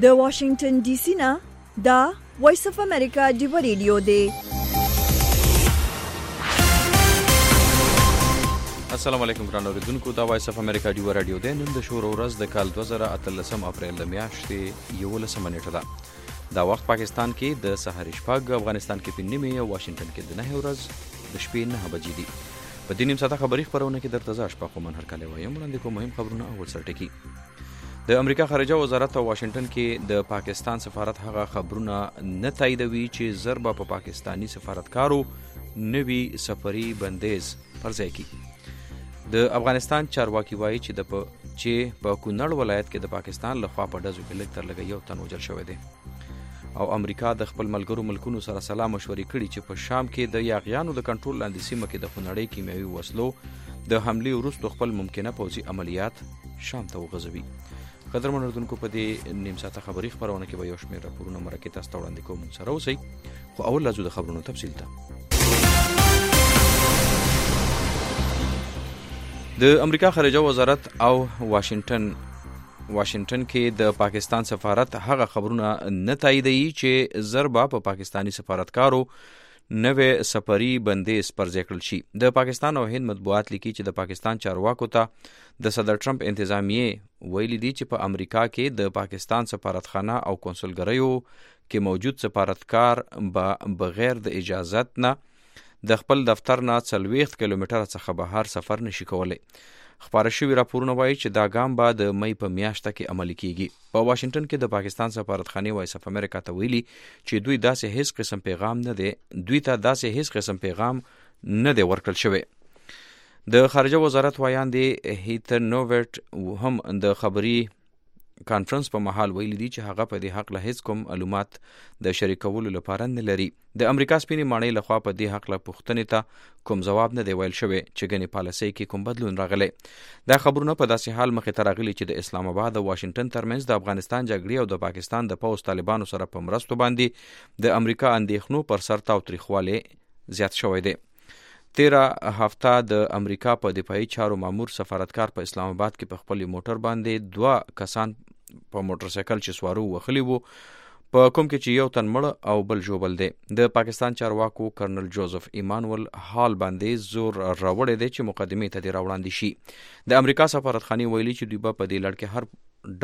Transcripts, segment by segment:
د واشنگټن ډي سي نه دا وایس اف امریکا ډیو ریډیو دی. السلام علیکم ګران اوریدونکو، دا وایس اف امریکا ډیو ریډیو دی. نن د شور ورځ د کال 2013 اپریل د میاشتې 11 نیټه ده. دا وخت پاکستان کې د سحر شپږ، افغانستان کې په نیمه او واشنگټن کې د 9 ورځ د شپې 9 بجې دي. په دې نیم ساعته خبري خبرونه کې درته زه شپه کوم هر کله وایم. وړاندې کوم مهم خبرونه اول سر ټکی. د امریکا خارجه وزارت او واشنگټن کې د پاکستان سفارت هغه خبرونه نه تاییدوي چې ضربه په پاکستانی سفارتکارو نوي سفري بندیز پر ځای کی. د افغانستان چارواکي وایي چې په کونړ ولایت کې د پاکستان لخوا په ډزو کې لږ تر لږه یو تن وژل شوی دی. او امریکا د خپل ملګرو ملکونو سره سلا مشورې کړي چې په شام کې د یاغیانو د کنټرول لاندې سیمه کې د خونړۍ کیمیاوي وسلو د حملې وروسته خپل ممکنه پوځي عملیات شام ته وغځوي. قدرمن اردوونکو، په دې نیم ساعته خبري خبرونه کې به یو شمېر راپورونه مرکې تاسو ته وړاندې کوم. سره اوسئ، خو اول لازم د خبرونو تفصیل ته. د امریکا خارجه وزارت او واشنگټن کې د پاکستان سفارت هغه خبرونه نه تاییدوي چې ضربه په پاکستانی سفارتکارو نوې سفري بندیز پر ځای کړل شي. د پاکستان او هند مطبوعات لیکي چې د پاکستان چارواکو ته د صدر ټرمپ انتظامیه ویلي دي چې په امریکا کې د پاکستان سفارتخانه او کنسولګریو کې موجود سفارتکار بغیر د اجازت نه د خپل دفتر نه 40 کیلومتره څخه بهر سفر نشي کولی. خبره شوی راپورونه وایي چې دا ګام به د مئی په میاشته کې عملي کیږي. په واشنگټن کې د پاکستان سفارتخانه وایس اف امریکا ته ویلي چې دوی ته داسې هیڅ قسم پیغام نه دی ورکړل شوی. د خارجه وزارت وایاندې هیتر نوورټ هم د خبري کانفرنس په محل ویلي دي چې هغه په دې حق له هیڅ کوم معلومات د شریکولو لپاره نه لري. د امریکا سپینې ماڼۍ لخوا په دې حق له پوښتنې ته کوم ځواب نه دی ویل شوی چې ګنې پالیسۍ کې کوم بدلون راغلی. دا خبرونه په داسې حال مخې ته راغلي چې د اسلام آباد او واشنگټن ترمنځ د افغانستان جګړې او د پاکستان د پوځ طالبانو سره په مرستو باندې د امریکا اندېښنو پر سر تاوتریخوالی زیات شوی دی. 13 هفته د امریکا په دفاعي چارو مامور سفارتکار په اسلام آباد کې په خپل موټر باندې 2 کسان په موټر سایکل چې سوارو وخلی وو، په کوم کې چې یو تن مړ او بل ژوبل دی. د پاکستان چارواکو کرنل جوزف ایمانویل هال باندې زور راوړی دی چې مقدمې ته دې راوړاندې شي. د امریکا سفارتخانې ویلي چې دوی به په دې لړ کې هر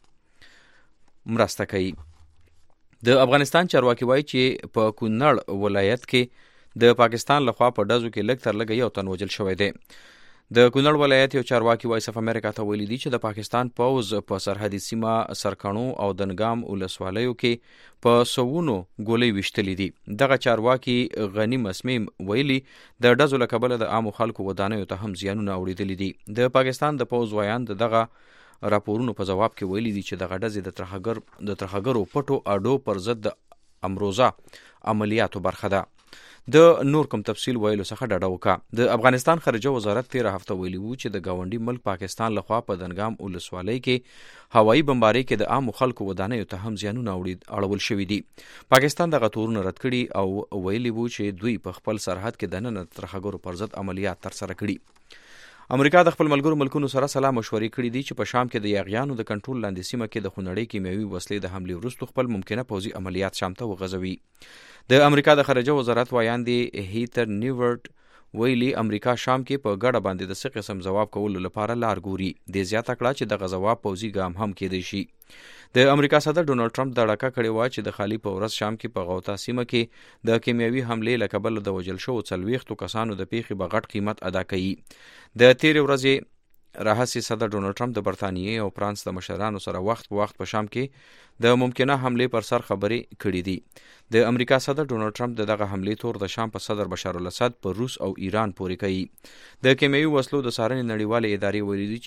ډول مرسته کوي. د افغانستان چارواکي وایي چې په کونړ ولایت کې د پاکستان لخوا په ډزو کې لږ تر لږه یو تن وژل شوی دی. د کونړ ولایت یو چارواکي وایس اف امریکا ته ویلي دي چې د پاکستان پوځ په سرحدي سیمه سرکڼو او دنګام ولسوالیو کې په سوونو ګولۍ ویشتلې دي. دغه چارواکي غنی مسمیم ویلي د ډزو له کبله د عامو خلکو ودانیو ته هم زیانونه اوریدلي دي. د پاکستان د پوځ وایاند دغه راپورونو په جواب کې ویلي دي چې دغه ډزې د ترهګرو پټو اډو پر ضد د امروزه عملیاتو برخه ده. د نور کوم تفصیل ویلو څخه ډډه وکړه. د افغانستان خارجه وزارت 13 هفته ویلي وو چې د گاونډي ملک پاکستان لخوا په دنګام ولسوالۍ کې هوایي بمبارۍ کې د عامو خلکو ودانیو ته هم زیانونه اړول شوي دي. پاکستان دغه تورونه رد کړي او ویلي وو چې دوی په خپل سرحد کې دننه ترهګرو پر ضد عملیات ترسره کړي. امریکا د خپل ملګرو ملکونو سره سلا مشورې کړي دي چې په شام کې د یاغیانو د کنټرول لاندې سیمه کې د خونړۍ کیمیاوي وسلې د حملې وروسته خپل ممکنه پوځي عملیات شام ته وغځوي. د امریکا د خارجه وزارت وایاندې هیتر نیورټ ویلي امریکا شام کې په ګډه باندې د څه قسم ځواب کولو لپاره لار ګوري. د زیاته کړه چې دغه ځواب پوځي ګام هم کېدی شي. د امریکا صدر ډونالډ ټرمپ د ډاکه کړې وه چې د خالي په ورځ شام کې په غوطه سیمه کې د کیمیاوي حملې له کبله د وژل شوو 40 کسانو د پیښې به غټ قیمت ادا کوي. د تېرې ورځې راهیسې صدر ډونالډ ټرمپ د برطانیې او فرانس د مشرانو سره وخت په وخت په شام کې د ممکنه حملې پر سر خبرې کړې دي. د امریکا صدر ډونالډ ټرمپ دغه حملې تور د شام په صدر بشار الاسد په روس او ایران پورې کوي. د کیمیاوي وسلو د څارنې نړیوالې ادارې ویلي دي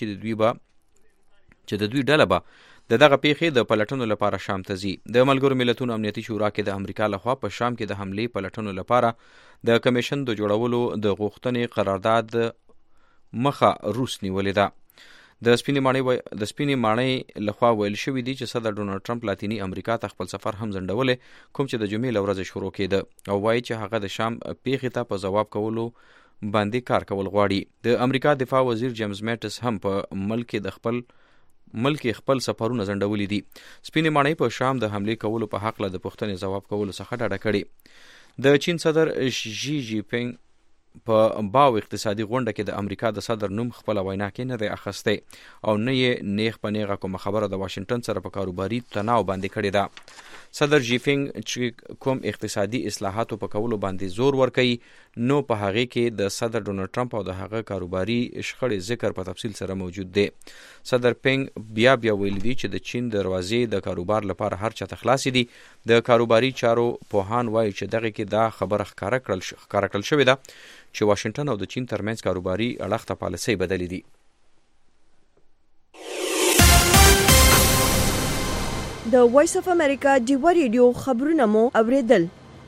چې د دوی ډله به دغه پیښې د پلټنو لپاره شام ته ځي. د ملګرو ملتونو امنیتي شورا کې د امریکا لخوا په شام کې د حملې پلټنو لپاره د کمیشن د جوړولو د غوښتنې قرارداد مخه روس نیولې ده. د سپینې ماڼۍ لخوا ویل شوي دي چې صدر ډونالډ ټرمپ لاتینی امریکا ته خپل سفر هم ځنډولی، کوم چې د جمعې له ورځې شروع کېده، او وایي چې هغه د شام پیښې ته په ځواب کولو باندې کار کول غواړي. د امریکا دفاع وزیر جیمز میټس هم په ملک کې د خپل ملک خپل سفرونه ځنډولي دي. سپینې ماڼۍ په شام د حملې کولو په حق له د پوښتنې ځواب کولو څخه ډډه کړې. د چین صدر شي جی پینګ په باو اقتصادي غونډه کې د امریکا د صدر نوم خپل وینا کې نه دی اخستی او نه یې نیغ په نیغه کومه خبره د واشنگټن سره په کاروباري تناو باندې کړې ده. صدر جی پینګ چې کوم اقتصادي اصلاحاتو په کولو باندې زور ورکوي نو په هغې کې د صدر ډونالډ ټرمپ او د هغه کاروباري شخړې ذکر په تفصیل سره موجود دی. صدر پینګ بیا ویلي دي چې د چین دروازې د کاروبار لپاره هر چاته خلاصې دي. د کاروباري چارو پوهان وایي چې دغه کې دا خبره ښکاره کړل شوې ده چې واشنگټن او د چین ترمنځ کاروباري اړخ ته پالیسۍ بدلې دي. د وایس اف امریکا ډیوا ریډیو خبرونه مو اوریدل.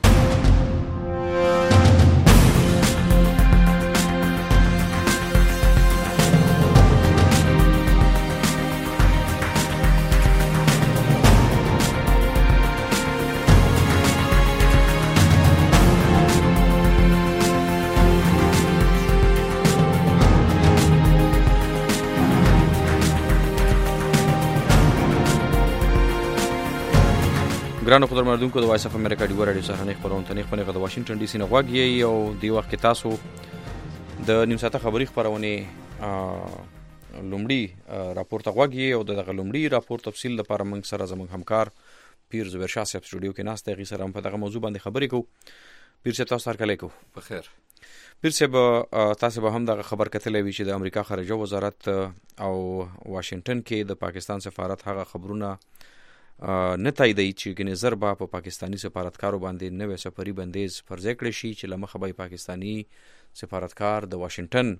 ګرانو قدرمنونکو د وایس اف امریکا ډیوا راډیو سهارنۍ خپرونه ته خپلې د واشنگټن ډي سي نه غوږ یې او دی وخت کې تاسو د نیم ساعته خبري خپرونې لومړی راپور ته غوږ یې او دغه لومړی راپور تفصیل لپاره موږ سره زموږ همکار پیر زبیر شاه صاحب سټوډیو کې ناست دی. غي سره هم په دغه موضوع باندې خبرې کوو. پیر صاحب تاسو هرکلی کوو. بخیر. پیر صاحب تاسو به هم دغه خبر کتلی وي چې د امریکا خارجه وزارت او واشنگټن کې د پاکستان سفارت هغه خبرونه نه تاییدوي چې ګنې زر به په پاکستاني سفارتکارو باندې نوی سفري بندیز فرض کړی شي چې له مخه به پاکستاني سفارتکار د واشنگټن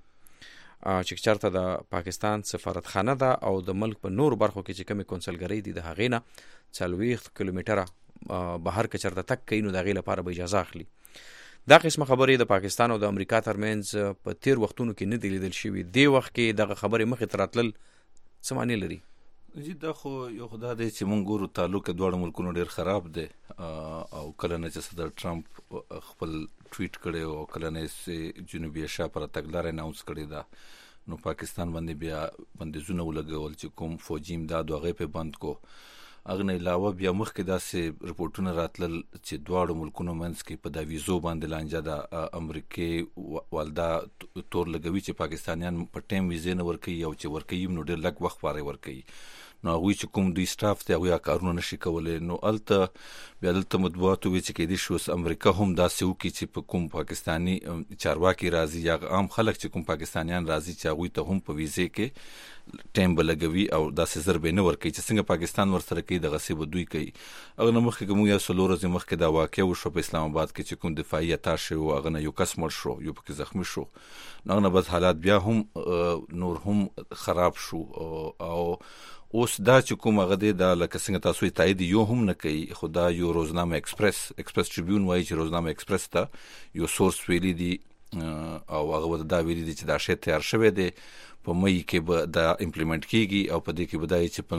چې چېرته د پاکستان سفارتخانه ده او د ملک په نورو برخو کې چې کومې کونسلګرۍ دي د هغې نه 40 کیلومتره بهر که چېرته تګ کوي نو د هغې لپاره به اجازه اخلي. دا قسمه خبرې د پاکستان او د امریکا ترمنځ په تیر وختونو کې نه دي لیدل شوي. دې وخت کې دغه خبرې مخې ته راتلل څه معنی لري؟ جی دا خو یو خدا دی چې مونږ ګورو تعلق دواړو ملکونو ډیر خراب دی او کله نه چې صدر ټرمپ خپل ټویټ کړی او کله نه چې جنوبي ایشیا پر تګلارې اناونس کړی دا نو پاکستان باندې بیا بندیزونه ولګول چې کوم فوجي امداد هغه په بند کو. هغه نه علاوه بیا مخکې داسې رپورټونه راتلل چې دواړو ملکونو منځ کې په دا ویزو باندې لانجه د امریکای والدا تور لګوي چې پاکستانیان په ټیم ویزې نه ورکوي او چې ورکوي نو ډېر لږ وخت پاره ورکوي. نو هغوی چې کوم دوی سټاف دی هغوی کارونه نشي کولی. نو هلته بیا دلته مطبوعاتو وی چې کیدای شي اوس امریکا هم داسې وکړي چې په کوم پاکستاني چارواکي راځي یا عام خلک چې کوم پاکستانیان راځي چې هغوی ته هم په ویزې کې ټایم به لګوي او داسې زر به نه ورکوي چې څنګه پاکستان ورسره کوي دغسې به دوی کوي. هغه نه مخکې که موږ یو 4 ورځې مخکې دا واقعه وشوه په اسلام آباد کې چې کوم دفاعي اتاش و هغه نه یو کس مړ شو یو پکې زخمي شو. نو هغه نه بس حالات بیا هم نور هم خراب شو او اوس دا چې کوم هغه دی دا لکه څنګه تاسو یې تایید یو هم نه کوي خو دا یو روزنامه ایکسپریس ټریبیون وایي چې روزنامه ایکسپریس ته یو سورس ویلي دي او هغه دا ویلي دي چې دا شی تیار شوی دی په مئی کې به دا امپلیمنٹ کیږي او په دې کې به دا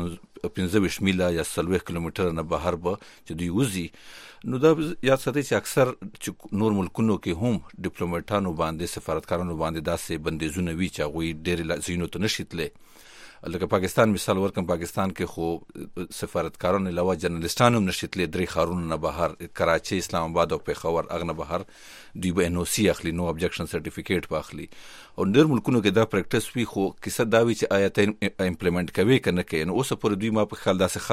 چې 15 میله یا 40 کیلومتره نه بهر به چې دوی وځي. نو دا یاد ساتئ چې اکثر چې نور ملکونو کې هم ډیپلوماټانو باندې سفارتکارانو باندې داسې بندیزونه وي چې هغوی ډېرې ځایونو ته نشي تللی. لکه پاکستان مثال ورکم پاکستان کې خو سفارتکارانو علاوه جرنالستان هم نشي تللی 3 ښارونو نه بهر کراچۍ اسلام آباد او پېښور هغه نه بهر دوی به NOC اخلي نو ابجکشن سرټیفیکیټ به اخلي. او ډېر ملکونو کې دا پریکټس وي خو کیسه دا وي چې آیا ته امپلیمنٹ کوي که نه کوي. نو اوسه پورې دوی ما په خیال داسې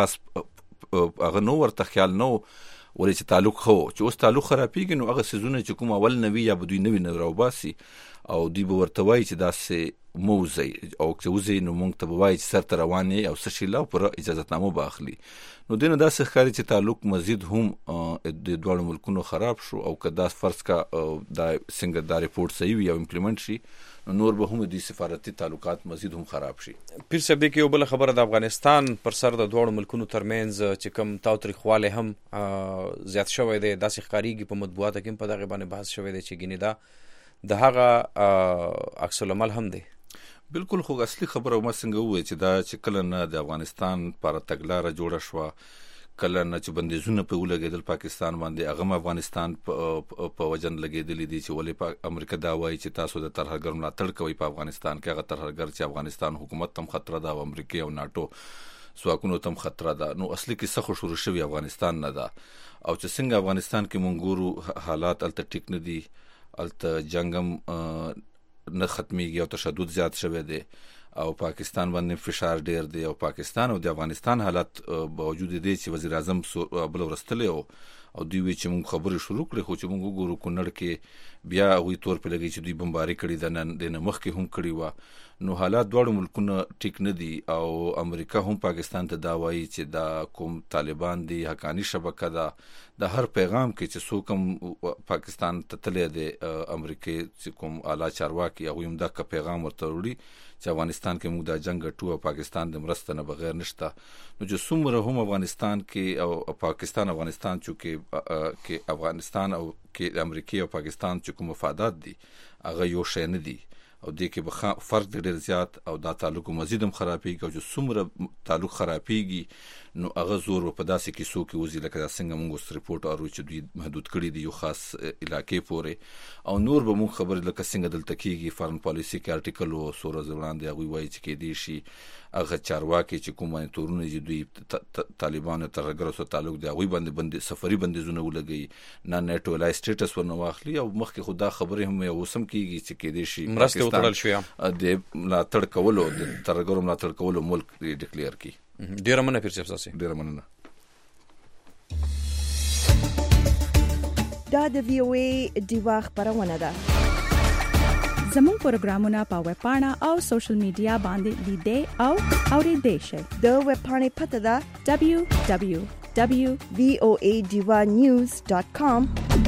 خاص هغه نو ورته خیال نو ولې چې تعلق خو چې اوس تعلق خرابېږي نو هغه څیزونه چې کوم اول نوي یا به دوی نوي نه راوباسي او دوی به ورته وایي چې داسې موزي او چې وزي نو مونږ ته به وایي چې سر ته روان یې او څه شي لا پر اجازتنامه به اخلي. نو دې نه داسې ښکاري چې تعلق مزید هم د دواړو ملکونو خراب شو او که دا فرض کا دا څنګه دا رپورټ صحیح وي او امپلیمنٹ شي نور به هم د سفارتي تعلقات مزید هم خراب شي. پیر صاحب کې یو بل خبره د افغانستان پر سر د دواړو ملکونو ترمنځ چې کوم تاوتریخوالی هم زیات شوی دی داسې ښکارېږي په مطبوعاتو کې هم په دغې باندې بحث شوی دی چې ګینې دا د هغه عکس العمل هم دی. بالکل خو اصلي خبره ما څنګه ووایي چې دا چې کله نه د افغانستان پر تګلاره جوړه شوه کله نه چې بندیزونه په ولګېدل پاکستان باندې هغه افغانستان په وجن لګېدلې دي چې ولې امریکا دا وایي چې تاسو د ترهګر ملاتړ کوئ په افغانستان کې، هغه ترهګر چې افغانستان حکومت تم خطر ده او امریکا او ناتو ځواکونو تم خطر ده. نو اصلي کې څه شروع شوی افغانستان نه ده، او چې څنګه افغانستان کې مونږ ګورو حالات الته ټیک نه دي، الته جنگم نه ختميږي او تشدد زیات شوی دی او پاکستان باندې فشار ډیر دی، او پاکستان او د افغانستان حالت باوجود دی چې وزیر اعظم بل ورستلی او دوی وی چې مونږ خبرې شروع کړې، خو چې مونږ وګورو کونړ کې بیا هغوی تور په لګي چې دوی بمباري کړي ده، د مخکې هم کړي وه. نو حالات دواړو ملکونه ټیک نه دي، او امریکا هم پاکستان ته دا وایي چې دا کوم طالبان دي، حقانی شبکه ده. د هر پیغام کې چې څوک هم پاکستان ته تللی دی امریکا چې کوم اعلی چارواکي هغوی هم دا که پیغام ورته وړي چې افغانستان کې موږ دا جنګ ګټو او پاکستان د مرسته نه بغیر نشته. نو چې څومره هم افغانستان کې او پاکستان افغانستان چې افغانستان او کې امریکا او پاکستان چې کوم مفادات دي هغه یو شی نه دي، او دې کې فرق ډېر زیات، او دا تعلق مزید هم خرابېږي، او چې څومره تعلق خرابېږي نو هغه زور په داسې کیسو کې وځي لکه څنګه موږ اوس ریپورټ اورو چې دوی محدود کړي دي یو خاص علاقې پورې، او نور به موږ خبرې لکه څنګه دلته کېږي. فارن پالیسي کې ارټیکل و څو ورځې وړاندې هغوی وایي چې کېدای شي هغه چارواکي چې کوم باندې تورونه چې دوی طالبانو ترهګرو سره تعلق دی هغوی باندې سفري بندیزونه ولګوي، نه نیټو لای سټیټس ورنه واخلي، او مخکې خو دا خبرې هم اوس هم کېږي چې کېدای شي مرستې وتړل شوې د ملاتړ کولو د ترهګرو ملاتړ کولو ملک ډیکلیئر کړي. ډیره مننه پیر صاحب تاسو. ډیره مننه. دا د VOA ډیوا خبرونه ده. زموږ پروګرامونه په ویب پاڼه او سوشل میډیا باندې لیدئ او اوریدئ شئ. د ویب پاڼې پته ده www.voanews.com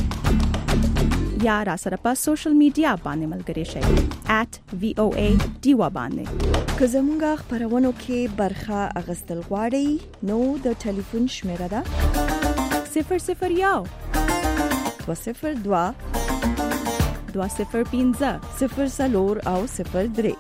یا را سره په سوشل میډیا باندې ملګري شئ @VOA ډیوا باندې. که زموږ خبرونو کې برخه اخیستل غواړئ نو د ټلیفون شمیره ده 001 202 205 04 او 03.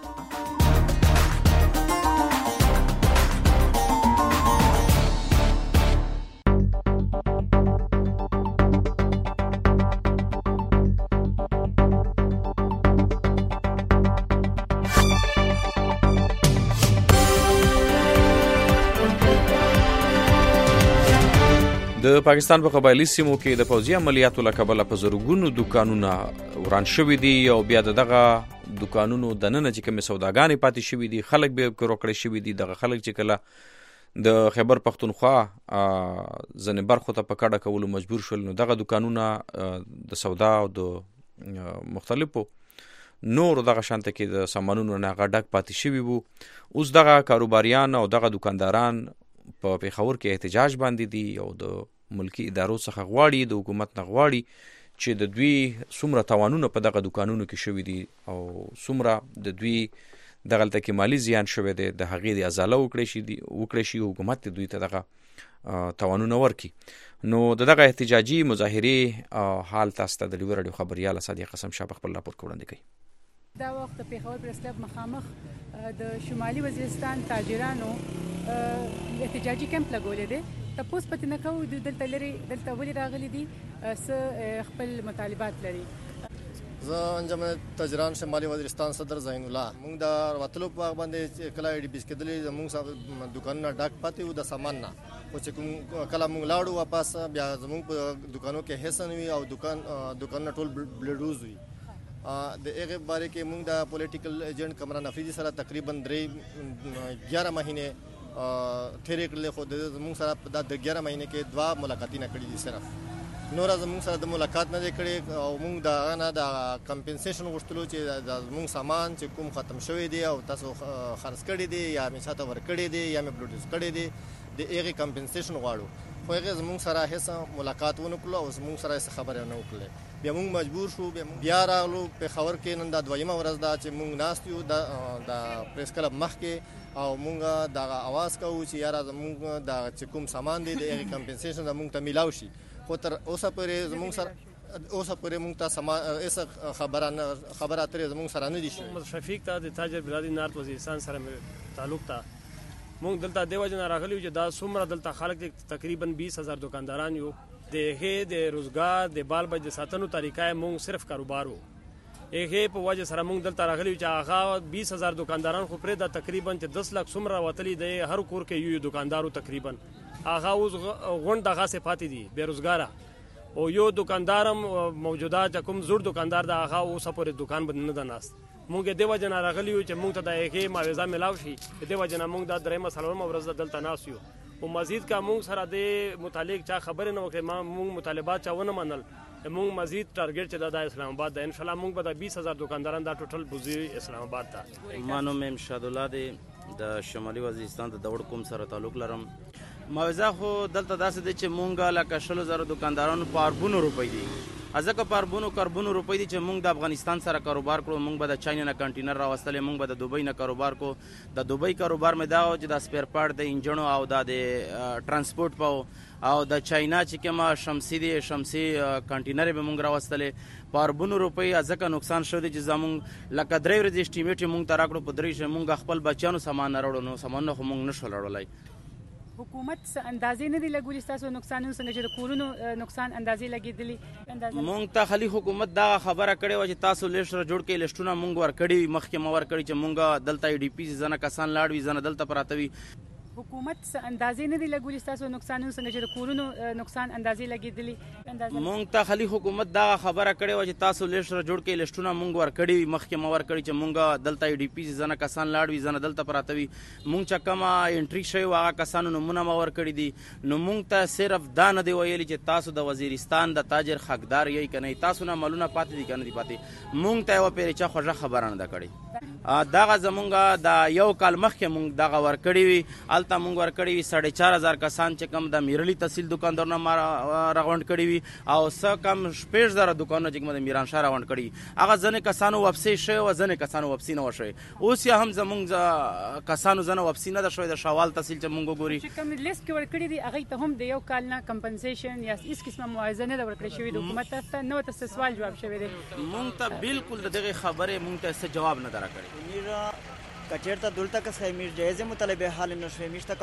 د پاکستان په قبایلی سیمو کې د پوځي عملیاتو له کبله په زرګونو دکانونه وران شوي دي، او بیا دغه دکانونو دننه چې کومې سوداګانې پاتې شوي دي خلک به کړي شوي دي. دغه خلک چې کله د خیبر پختونخوا ځنې برخو ته په کډه کولو مجبور شول، نو دغه دکانونه د سودا او د مختلفو نور دغه شانته کې د سامانونو نه غډک پاتې شوي وو. اوس دغه کاروباریان او دغه دکانداران په پیښور کې احتجاج باندې دي، او د ملکی ادارو څخه غواړي، د حکومت نه غواړي چې د دوی څومره تاوانونه په دغه دکانونو کې شوي دي او څومره د دوی دغلته کې مالی زیان شوی دی د هغې د ازاله وکړی شي، حکومت دوی ته دغه تاوانونه ورکړي. نو دغه احتجاجي مظاهرې حال تاسو ته د لوی راډیو خبريال صادق قسم شاه خپل راپور وړاندې کوي. دا وخت پیښور پریس کلب مخامخ د شمالي وزیرستان تاجرانو احتجاجي کمپ لګولې دي. تاسو پته نه کوو دلته ولې راغلي دي، خپل مطالبات لري. زه انجمن تاجران شمالي وزیرستان صدر زین الله. موږ د وټلو په باندې کله ډي بي سکدلې موږ دکانونه ډاک پاتې و د سامان نه، او چې کله موږ لاړو واپس بیا زموږ په دکانو کې حسن وي او دکان ټول بلډوز وي. د هغه باره کې موږ د پولیټیکل ایجنټ کمران افریدي سره تقریبا 11 مهینه تیرې کړلې، خو موږ سره د 11 مهینه کې 2 ملاقاتونه کړې دي صرف. نور موږ سره د ملاقات نه کړې، او موږ د غنا د کمپنسیشن غوښتلو چې موږ سامان چې کوم ختم شوی دی او تاسو خرڅ کړی دی یا می ساته ور کړی دی یا می بلوټوز کړی دی، د هغه کمپنسیشن غواړو. خو هغه زموږ سره هیڅ ملاقات ونه کړو او زموږ سره هیڅ خبره نه وکړه. بیا موږ مجبور شو بیا راغلو پیښور کې. نن دا دویمه ورځ ده چې موږ ناست یو د پریس کلب مخ کې، او موږ دا आवाज کوو چې یاره زموږ د چې کوم سامان دی د هغه کمپنسیشن زموږ ته میلاو شي. خو تر اوسه پورې زموږ سره موږ ته هیڅ خبره اترې زموږ سره نه دي شوې. شفیق ته د تاجر برادری نارت وزیرستان سره تعلق ته مونږ دلته د وجه نه راغلی چې دا څومره دلته خلک تقریبا 20,000 دکانداران یو د هغې د روزګار د بال بچ د ساتنو طریقه مونږ صرف کاروبار وو. هغې په وجه سره مونږ دلته راغلی چې هغه 20,000 دکانداران خو پرېږده تقریبا چې 10 لک څومره وتلي دی هر کور کې یو دکاندارو تقریبا هغه اوس غونډ دغسې پاتې دي بېروزګاره او یو دکاندار هم موجوده چې کوم زوړ دکاندار د هغه اوسه پورې دکان به نه ده ناست. مونږ د دې وجه نه راغلي یو چې مونږ ته د هغې معاوضه میلاو شي. د دې وجه نه مونږ دا درېیمه څلورمه ورځ دلته ناست یو او مزید که مونږ سره د متعلق چا خبرې نه وکړې مونږ مطالبات چا ونه منل مونږ مزید ټارګټ چې دا د اسلام آباد ده انشاءالله مونږ به د 20,000 دکانداران دا ټوټل بوزي اسلام آباد ته. ما نوم امشاد الله دی د شمالي وزیرستان د دوړ کوم سره تعلق لرم. معاوضه خو دلته داسې دی چې مونږ لکه 100,000 دکاندارانو په اربونو روپۍ دي ځکه په اربونو روپۍ دي چې مونږ د افغانستان سره کاروبار کړو. مونږ به د چاینه نه کنټینر راوستلې مونږ به د دوبۍ نه کاروبار کو. د دوبۍ کاروبار مې دا چې د سپیر پارټ د انجنونو او د ترانسپورت په او د چاینا چې کومه شمسي کنټینر به مونږ راوستلې په اربونو روپۍ ځکه نقصان شو دی چې زمونږ لکه 3 ورځې اسټیمیټ مونږ ته راکړو په 3 مونږ خپل بچیانو سامان نه راوړو نو سامان خو مونږ نشو راوړلی. حکومت اندازې نه دی لګولي ستاسو نقصانونه څنګه چې د کورونو نقصان اندازې لګېدلي مونږ ته خالي حکومت دا خبره کړې وه چې تاسو لیست را جوړ کړئ لیسټونه مونږ ورکړي مخکې مو ورکړي چې مونږ دلته ADP ځنه کسان لاړ وي ځنه دلته پراته وي. حکومت اندازې نه دی لګولي ستاسو نقصانونه څنګه چې د کورونو نقصان اندازې لګېدلي مونږ ته خالي حکومت دا خبره کړې وه چې تاسو لیست را جوړ کړئ لیسټونه مونږ ورکړي مخکې مو ورکړي چې مونږ دلته ADP ځنه کسان لاړ وي ځنه دلته پراته وي. مونږ چې کومه انټري شوی وه هغه کسانو نومونه مو ورکړي دي نو مونږ ته صرف دا نه دی ویلي چې تاسو د وزیرستان د تاجر حقدار یی که نه تاسو نه مالونه پاتې دي که نه دي پاتې. مونږ ته یوه پېرې چا خوږه خبره نه ده کړې. دغه زمونږ د یو کال مخکې مونږ دغه ورکړي وي هلته مونږ ورکړي وي 4,500 کسان چې کوم د میرلي تحصیل دکاندارونه ما راغونډ کړي وي او څه کم 6,000 دکانونه چې کوم د میرانشاه راغونډ کړي هغه ځینې کسانو واپسي شوی او ځینې کسانو واپسي نه وه شوی. اوس یې هم زمونږ کسانو ځینې واپسي نه ده شوی د شوال تحصیل چې مونږ وګوري چې کوم لیست کې ورکړي دي هغوی ته هم د یو کال نه کمپنسیشن یا هیڅ قسمه معاوضه نه ده ورکړې شوې د حکومت طرف ته نه ورته سوال جواب شوی دی. مونږ ته بالکل د دغې خبرې مونږ ته څه جواب نه ده راکړی. کچیرته دلته کس میر جایزه مطالبه حل نشوي میشته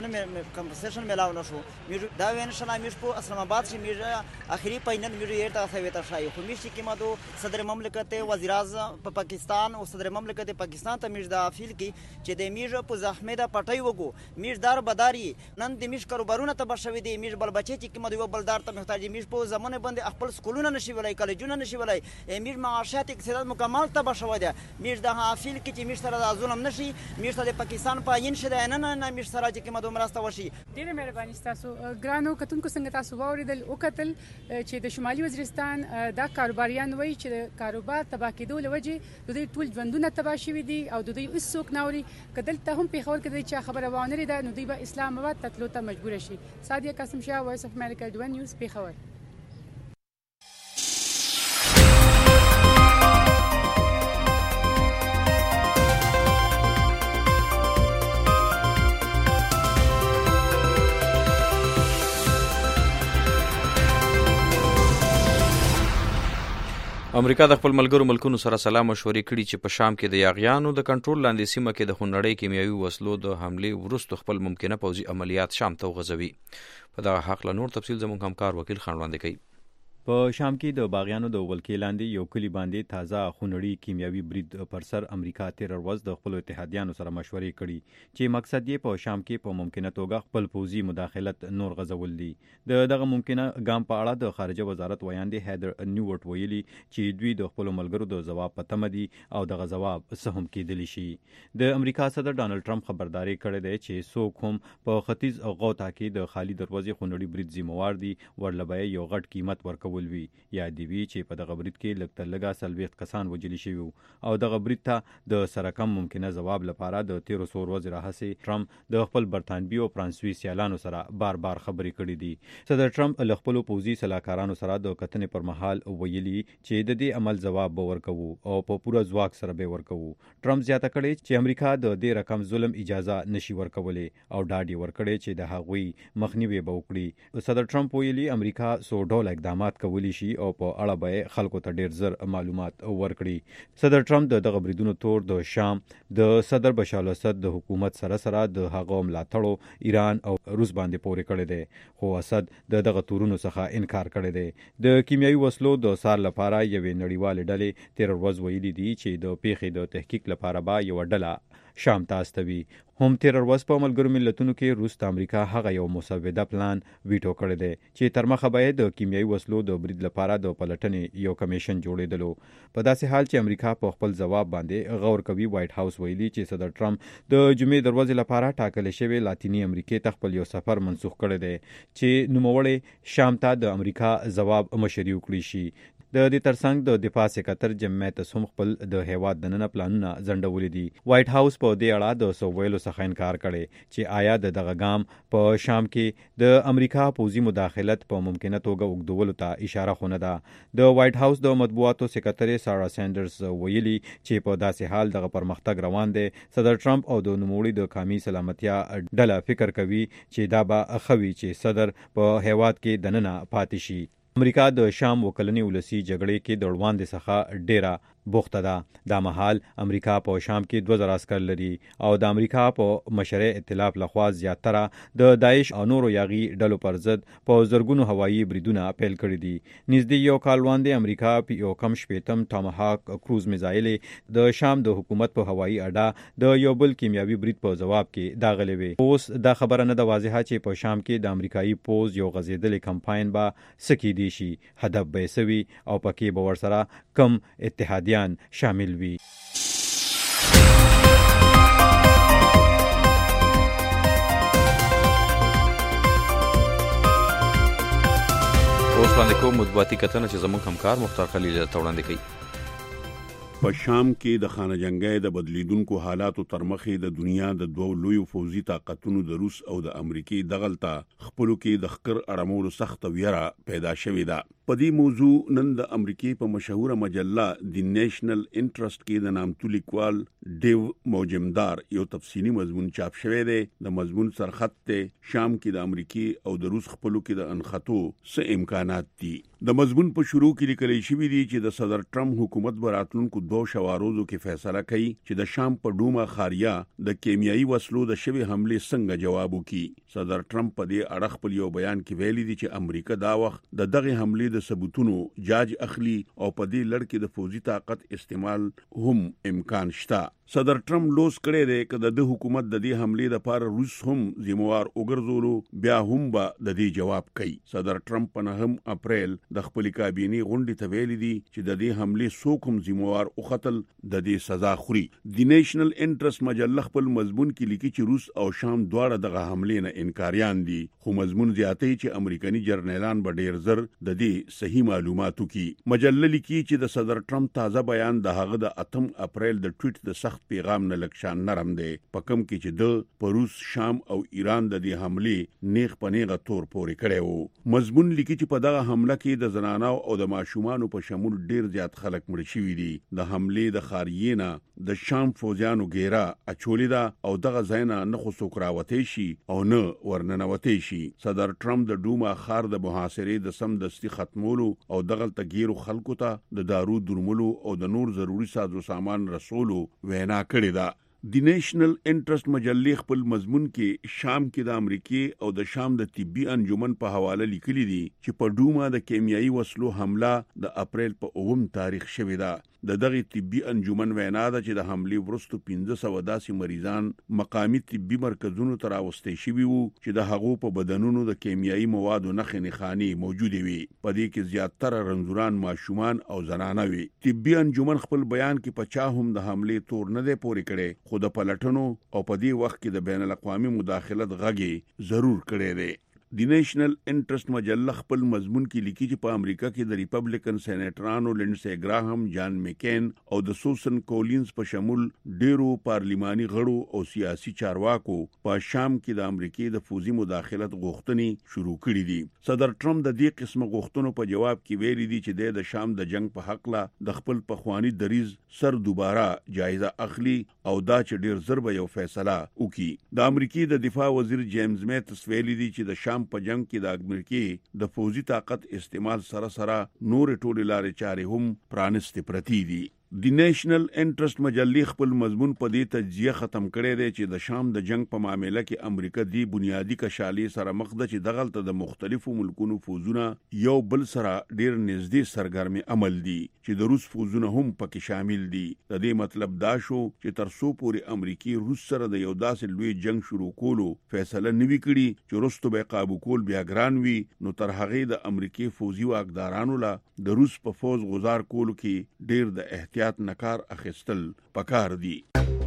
کمپنسیشن ملاو نشو میر دا وین شلا میش په اسلام آباد شي میر اخیری پاینل میر یرته سویتا شای خو میش کی مدو صدر مملکت وزیر اعظم په پاکستان او صدر مملکت پاکستان ته میر دا افیل کی چې د میر په زحمت پټي وګو میر دار بداري نن د میش کاروبارونه ته بشوي دی میر بل بچي چې مدو بلدار ته محتاج میر په زمانه باندې خپل سکولونه نشي ولای کالجونه نشي ولای میر معاشات اقتصاد مکمل ته بشوي دی میر دا افیل کی چې میر سره ظلم نشي میر ته د پاکستان پاین شته نه میر سره چې کومه دومره راسته وشي. ډېره مهرباني ستاسو ګرانو کتونکو څنګه تاسو واوریدل وکتل چې د شمالي وزیرستان دا کاروباریان وایي چې د کاروبار تباه کېدو له وجې د دوی ټول ژوندونه تباه شوي دي او د دوی هېڅ څوک نه اوري که دلته هم پېښور کې د دوی چا خبره وانه لري نو دوی به اسلام آباد ته تلو ته مجبوره شي. سادیه قاسم شاه وایس اف امریکا ډوان نیوز پېښور. امریکا د خپل ملګرو ملکونو سره سلا مشورې کړي چې په شام کې د یاغیانو د کنټرول لاندې سیمه کې د خونړۍ کیمیاوي وسلو د حملې وروسته خپل ممکنه پوځي عملیات شام ته وغځوي. په دغه حق له نور تفصیل زموږ همکار وکیل خان وړاندې کوي. په شام کې د باغیانو د ولکې لاندې یو کلی باندې تازه خونړي کیمیاوي برید پر سر امریکا تیر ورځ د خپل اتحادیانو سره مشورې کړي چې مقصد یې په شام کې په ممکنه توګه خپل پوځي مداخلت نور غځول دي. دغه ممکنه ګام په اړه د خارجه وزارت ویاندې هیدر نیوټ ویلي چې دوی د خپل ملګرو د ځواب په تمه دي او دغه ځواب څه هم کېدلی شي. د امریکا صدر ډانلډ ټرمپ خبرداري کړې ده چې څوک هم په ختیځ غوطه کې د خالي دروازې خونړي برید ذمہوار دي ورلبه یو غټ قیمت ورکول وي یا دی وی چې په دغه برید کې لږ تر لږه 40 کسان وژل شوي او دغه برید ته د سره کم ممکنه ځواب لپاره د 13 ورځې راهیسې ټرمپ د خپل برتانوي او فرانسوي سیالانو سره بار خبرې کړې دي. صدر ټرمپ له خپل پوځي سلاکارانو سره د کتنې پر مهال ویلي چې د دې عمل ځواب به ورکوو او په پوره ځواک سره به ورکوو. ټرمپ زیاته کړې چې امریکا د دې رقم ظلم اجازه نشي ورکولای او ډاډ ورکړي چې د هغوی مخنیوي به وکړي. صدر ټرمپ ویلي امریکا څو ډول اقدامات کولی شي او په اړه به خلکو ته ډیر زر معلومات ورکړي. صدر ټرمپ د دغه بریدونو تور د شام د صدر بشار الاسد د حکومت سره د هغه ملاتړو ایران او روس باندې پورې کړی دی، خو اسد د دغه تورونو څخه انکار کړی دی. د کیمیاوي وسلو د سار لپاره یوې نړیوالې ډلې تیر ورځ ویلي دي چې د پیښې د تحقیق لپاره به یو ډله شام ته استوي. هم تیر ورځ په ملګرو ملتونو کې روس د امریکا هغه یو مسوده پلان ویټو کړی دی چې تر مخه به د کیمیاوي وسلو د برید لپاره د پلټنې یو کمیشن جوړېدلو. په داسې حال چې امریکا په خپل ځواب باندې غور کوي، وایټ هاوس ویلي چې صدر ټرمپ د جمعې د ورځې لپاره ټاکل شوی لاتینی امریکا ته خپل یو سفر منسوخ کړی دی چې نوموړی شام ته د امریکا ځواب مشري وکړي شي. د دې ترڅنګ د دفاع سکرټر جیم میتس هم خپل د هیواد دننه پلانونه ځنډولي دي. وایټ هاوس په دې اړه د سوویلو څخه انکار کړي چې آیا د دغه ګام په شام کې د امریکا پوځي مداخلت په ممکنه توګه اوږدولو ته اشاره خونه ده. د وایټ هاوس د مطبوعاتو سکرټر سارا سینډرز ویلي چې په داسې حال دغه پرمختګ روان دی. صدر ټرمپ او د نوموړي د قومي سلامتیا ډله فکر کوي چې دا به خوي چې صدر په هیواد کې دننه پاتې شي. امریکا د شام وکلنې ولسی جګړې کې د وړاندې څخه ډیره بوخته ده. دا مهال امریکا په شام کې 2000 عسكر لري او د امریکا په مشرع ائتلاف لخوا زیاتره د داعش او نورو یاغي ډلو پر ضد په زرګونو هوایي بریدونه پیل کړي دي. نږدې یو کال وړاندې امریکا په یو کم شپېتم ټاماهاک کروز میزایل د شام د حکومت په هوایي اډه د یو بل کیمیاوي برید په جواب کې داغلي وي. اوس دا خبره نه ده واضحه چې په شام کې د امریکایي پوز یو غزیدلې کمپاین به سکی دي شي، هدف به سوي او پکې به ورسره کم اتحادیان شامل وي. اوس باندې کوم مطبوعاتي کتنه چې زموږ همکار مختار خلیل ته وړاندې کوي. په شام کې د خانه جنگۍ د بدلیدونکو حالاتو تر مخې د دنیا د دوو لویو فوزي طاقتونو د روس او د امریکای دغلطه خپلو کې د خکر اړمولو سخت ویره پیدا شوې ده. په دې موضوع نن د امریکای په مشهوره مجله د نیشنل انټرست کې د نامتو لیکوال ډیو موجمدار یو تفصیلی مضمون چاپ شوی دی. د مضمون سرخط ته شام کې د امریکای او د روس خپلو کې د انخطو څه امکانات دي. د مضمون په شروع کې لیکل شوی دی چې د صدر ټرمپ حکومت براتلونکو 2 شواروزو کې فیصله کوي چې د شام په ډوما خاریا د کیمیاوي وسلو د شوی حمله څنګه جواب وکړي. صدر ټرمپ په دې اړه خپل یو بیان کې ویلي دی چې امریکا دا وخت د دغه حمله د ثبوتونو جاج اخلي او په دې لړ کې د فوزي طاقت استعمال هم امکان شته. صدر ټرمپ لوس کړی دی چې د حکومت د دې حمله لپاره روس هم ذمہوار وګرځولو، بیا هم به د دې جواب کوي. صدر ټرمپ په 9 اپریل د خپل کابینه غونډې ته ویلي دی چې د دې حمله څوک هم ذمہوار او قتل د دې سزا خوري. د نیشنل انټرست مجله خپل مضمون کې لیکي چې روس او شام دواړه دغه حمله نه انکاریان دي، خو مضمون زیاتوي چې امریکایي جرنیلان به ډیر زر د دې صحیح معلوماتو کې. مجله لیکي چې د صدر ټرمپ تازه بیان د هغه د 8 اپریل د ټویټ د پیغام نه لکشان نرم دی، په کوم کې چې د پروس، شام او ایران د دې حمله نیغ پنیغه تور پورې کړي وو. مضمون لیکي چې په دغه حمله کې د زنانو او د ماشومانو په شمول ډیر زیات خلک مړ شوي دي. د حمله د خاریینه د شام فوجانو ګیرا اچولې ده او دغه ځاینا نه خو سوکراوتې شي او نه ورننوتې شي. صدر ټرمپ د ډوما خار د محاصرې د سم دستي ختمولو او دغه تغییر خلکو ته د دارو درملو او د نور ضروري سازو سامان رسولو وینا کړې ده. د نیشنل انټرست مجلې خپل مضمون کې شام کې د امریکای او د شام د طبي انجمن په حواله لیکلي دي چې په ډوما د کیمیاوي وسلو حمله د اپریل په 9 تاریخ شوې ده. د دغه طبي انجمن وینا ده چې د حمله ورستو 1500 داسې مریضان مقامی طبي مرکزونو ته راوستي شوي وو چې د هغو په بدنونو د کیمیاوي موادو نښې نښانې موجوده وي. په دې کې زیاتره رنځوران، ماشومان او زنانه وي. طبي انجمن خپل بیان کې پچا هم د حمله تور نه دی پورې کړي، خو د پلټنو او په دې وخت کې د بین الاقوامي مداخلت غږی ضرور کړی دی. د نیشنل انټرست مجله خپل مضمون کې لیکي چې په امریکا کې د ریپبلیکن سېنیټرانو لینډسي ګراهم، جان میکین او د سوسن کولینز په شمول ډیرو پارلیماني غړو او سیاسي چارواکو په شام کې د امریکای د فوزي مداخلت غوښتنې شروع کړې دي. صدر ټرمپ د دې قسمه غوښتنو په جواب کې ویلي دي چې د شام د جنگ په حق لا د خپل پخوانی دریز سر دوباره جایزه اخلي او دا چې ډیر زر به یو فیصله وکړي. د امریکای د دفاع وزیر جیمز میتس ویلي دي چې د شام شام په جنگ کې د امریکای د فوزي طاقت استعمال سره نور ټولې لارې چارې هم پرانستې پرتی دي. د نیشنل انټرست مجلې خپل مضمون په دې تجزیه ختم کړی دی چې د شام د جنگ په معاملې کې امریکا دی بنیادی کشالې سره مخ ده چې دغلته د مختلفو ملکونو فوزونه یو بل سره ډیر نږدې سرګرمي عمل دي چې د روس فوزونه هم پکې شامل دي. د دې مطلب دا شو چې تر څو پورې امریکای روس سره د یو داسې لوی جنگ شروع کولو فیصله نوي کړي چې روسته به قابو کول بیا ګران وي، نو تر هغه د امریکای فوزي واکدارانو لا د روس په فوز گزار کولو کې ډیر د احتیاط نکار اخیستل پکار دي.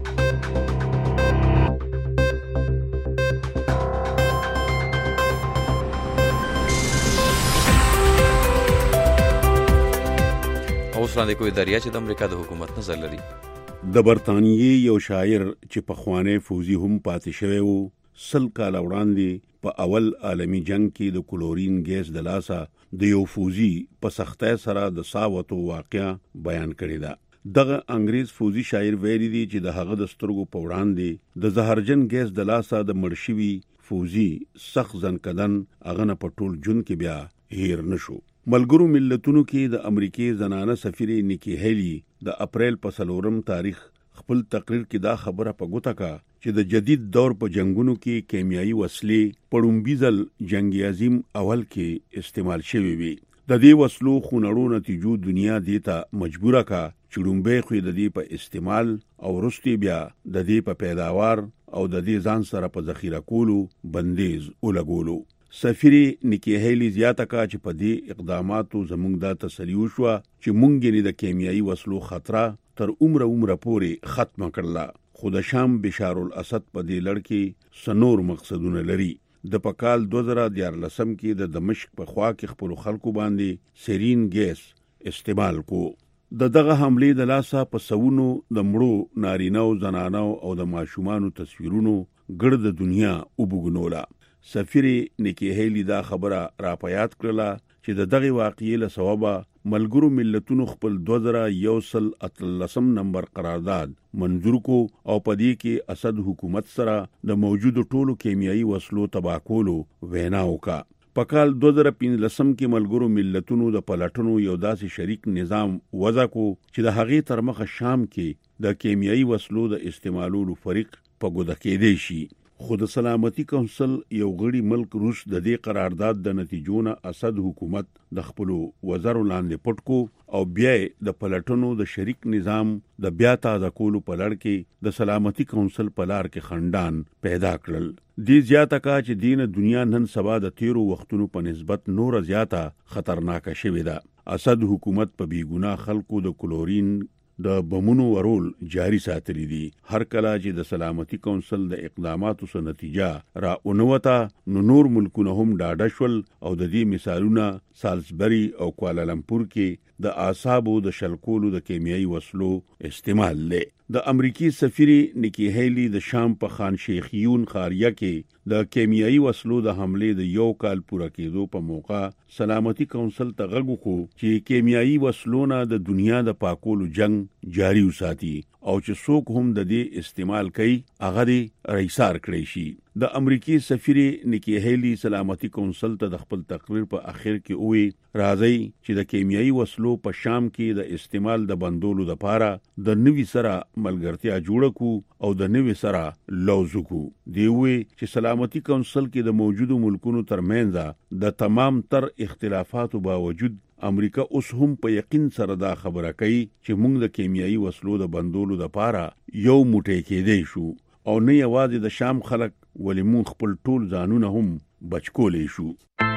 اوس لاندې کوئی دریا چې د امریکا د حکومت نظر لري. د برتانیې یو شاعر چې په خوانې فوزي هم پاتې شوی وو 100 کال وړاندې په اول عالمی جنگ کې د کلورین ګیس د لاسه د یو فوزي په سختۍ سره د ساوتو واقعا بیان کړی دا. دغه انګریز فوزي شاعر ویلي دی چې د هغه د سترګو په وړاندې د زهرجن ګیس د لاسه د مرشوي فوزي سخت ځنکدن هغه نه په ټول جون کې بیا هیر نشو. ملګرو ملتونو کې د امریکای زنانه سفیر نیکی هیلی د اپریل په 4 تاریخ خپل تقریر کې دا خبره په ګوته کا چې د جدید دور په جنگونو کې کیمیاوي وسلې پړومبیزل جنگ عظیم اول کې استعمال شوی وي. د دې وسلو خونړو نتیجو دنیا دیتا مجبوره کا چړومبې خو د دې په استعمال او رستي بیا د دې په پیداوار او د دې ځان سره په ذخیره کولو بندیز ولګولو. سفیر نیکی هیلی زیاته کا چې په دې اقداماتو زموږ د تسلی وشو چې مونږ نه د کیمیاوي وسلو خطر تر عمره پورې ختم کړل. خو د شام بشار الاسد په دې لړ کې سنور مقصدونه لري. د پکال 2014 کې د دمشق په خوا کې خپل خلکو باندې سیرین ګیس استعمال کو. د دغه حملې د لاسه په سونو د مړو نارینه او زنانو او د ماشومانو تصویرونو ګرد دنیا وبګنولا. سفیر نیکی هیلی دا خبره را پیاد کړله چې د دغه واقعې له سببه ملګرو ملتونو خپل 2013 نمبر قرارداد منظور کو او پدې کې اسد حکومت سره د موجودو ټولو کیمیاوي وسلو تباہ کولو وینا وکړه. په کال 2015 کې ملګرو ملتونو د پلټنو یو داسې شریک نظام وضع کو چې د هغې تر مخه شام کې د کیمیاوي وسلو د استعمالولو فریق په ګوده کېدی شي. خو د سلامتی کونسل یو غړي ملک روس د دې قرارداد د نتیجونه اسد حکومت د خپل وزارو لاندې پټکو او بیا د پلټنو د شریک نظام د بیا تازه کولو په لړ کې د سلامتی کونسل په لار کې خندان پیدا کړل. دې زیاته کا چې دین دنیا نن سبا د تیرو وختونو په نسبت نور زیاته خطرناک شوې ده. اسد حکومت په بیګناه خلکو د کلورین د بمونو ورول جاری ساتلی دي. هر کله چې د سلامتی کونسل د اقداماتو سره نتیجه را اونوتا نو نور ملکونه هم ډاډه شول او د دې مثالونه سالزبری او کوالالمپور کې د اعصابو د شلکولو د کیمیاوي وسلو استعمال لې. د امریکای سفیر نیکی هیلی د شام په خان شیخیون خاریه کې د کیمیاوي وسلو د حملې د یو کال پوره کېدو په موقع سلامتی کونسل ته غږ وکړو چې کیمیاوي وسلو نه د دنیا د پاکولو جنگ جاری وساتي او چې څوک هم د دې استعمال کوي هغه دې رئیسار کړی شي. د امریکای سفیر نیکی هیلی سلامتی کونسل ته د خپل تقریر په اخر کې وی راځي چې د کیمیاوي وسلو په شام کې د استعمال د بندولو لپاره د نوي سره ملګرتیا جوړ کو او د نوي سره لوزو کو. دی وی چې سلامتی کونسل کې د موجودو ملکونو ترمنځ د تمام تر اختلافاتو باوجود امریکا اوس هم په یقین سره دا خبره کوي چې موږ د کیمیاوي وسلو د بندولو لپاره یو موټی کېدی شو او نه یوازې د شام خلک ولې موږ خپل ټول ځانونه هم بچ کولی شو.